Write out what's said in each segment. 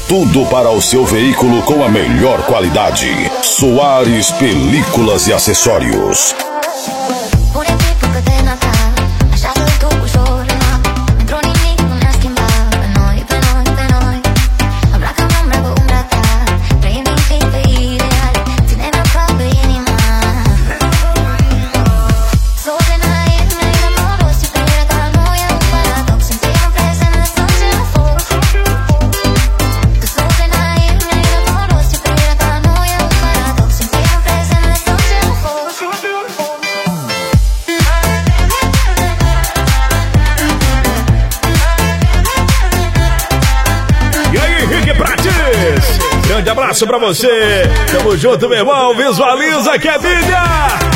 Tudo para o seu veículo com a melhor qualidade. Soares Películas e Acessórios. Grande abraço pra você. Tamo junto, meu irmão. Visualiza que é vida.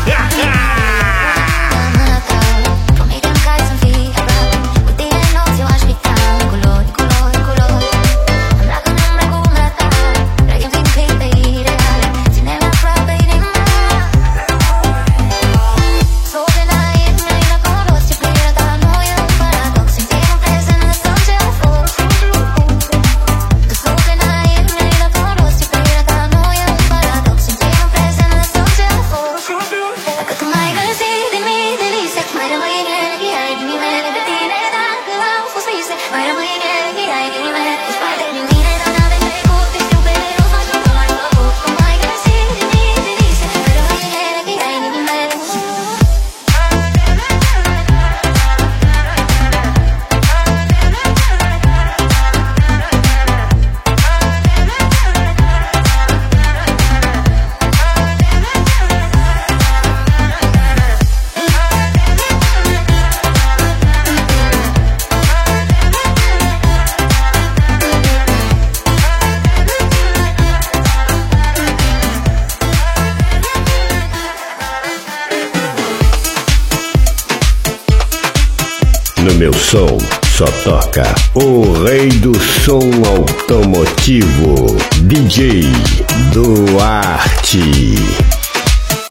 No meu som só toca o rei do som automotivo, DJ Duarte.